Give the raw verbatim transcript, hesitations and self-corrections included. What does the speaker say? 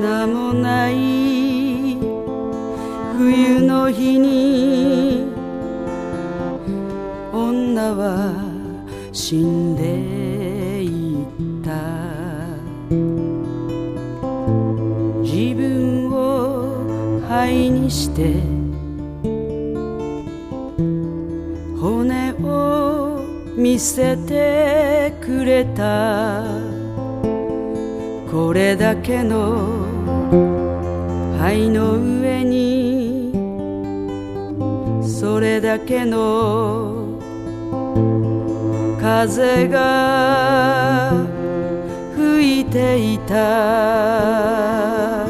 名もない冬の日に女は死んでいった。自分を灰にして骨を見せてくれた。これだけの灰の上にそれだけの風が吹いていた。